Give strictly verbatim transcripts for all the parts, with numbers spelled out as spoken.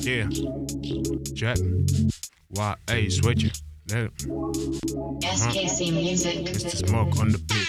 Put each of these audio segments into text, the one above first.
Yeah. Check. Y A switching. There. S K C Music. It's the smoke on the beat.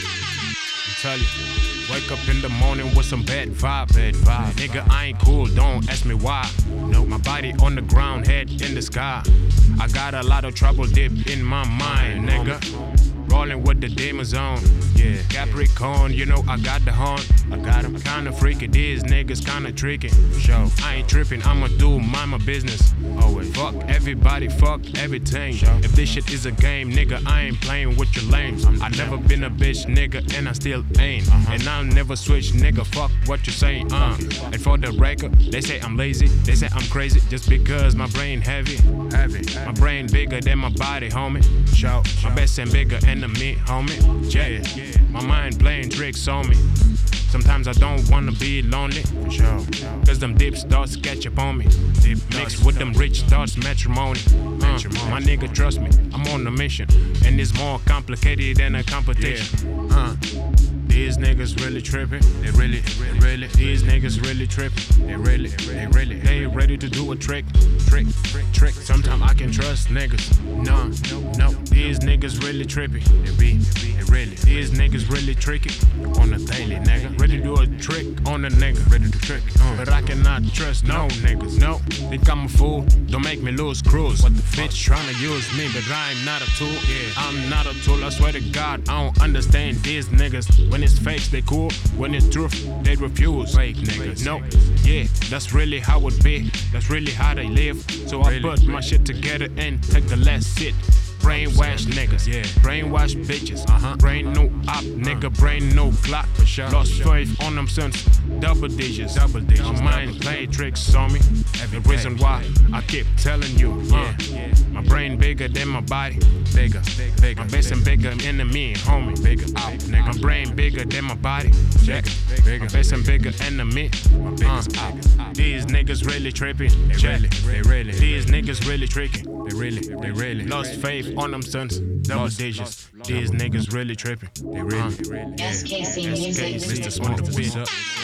I tell you, wake up in the morning with some bad vibe, bad vibe. Nigga, I ain't cool, don't ask me why. No, my body on the ground, head in the sky. I got a lot of trouble deep in my mind, nigga. Rolling with the demons on, yeah. Capricorn, you know I got the horn. I got him kinda freaky, these niggas kinda tricky. Show, I ain't tripping, I'ma do mind my business. Always fuck everybody, fuck everything. Show. If this shit is a game, nigga, I ain't playing with your lames. I never been a bitch, nigga, and I still ain't. Uh-huh. And I'll never switch, nigga, fuck what you saying. Uh. And for the record, they say I'm lazy, they say I'm crazy, just because my brain heavy. Heavy. My brain bigger than my body, homie. Show, my best and bigger and me, homie. Yeah, my mind playing tricks on me. Sometimes I don't wanna be lonely, for sure. Cause them deep thoughts catch up on me. Deep mixed with them rich thoughts, matrimony. Uh, my nigga, trust me, I'm on a mission. And it's more complicated than a competition. Uh, these niggas really tripping. They really, really, really. These niggas really tripping. They really, they really. They ready to do a trick, trick, trick, trick. Sometimes I can trust niggas. No, no, no. These niggas really tripping. They be, they really. These niggas really tricky on a daily, nigga. Ready to do a trick on a nigga. Ready to trick. Uh, but I cannot trust no niggas. No, think I'm a fool. Don't make me lose cruise. What the bitch trying to use me, but I'm not a tool. Yeah, I'm not a tool. I swear to God, I don't understand these niggas. When it's fakes, they cool. When it's truth, they refuse. Fake niggas. No, yeah, that's really how it be. That's really how they live. So I put my shit together and take the last sit. Brainwash niggas, yeah. Brainwash bitches, uh-huh. Brain new op, nigga, brain new clock. For sure. Lost faith on them sons, double digits. Double digits. My mind playing tricks on me. The reason why I keep telling you, uh, my brain bigger than my body. Bigger, bigger. My best and bigger enemy, homie. Bigger op, nigga. My brain bigger than my body. Check it. Bigger. My best and bigger enemy. Uh, these niggas really tripping. They really, they really. These niggas really tricky. They really, they really. Lost faith on them sons, double digits. These niggas really tripping. They really, really. S K C Music. Mister Smoke the beat up.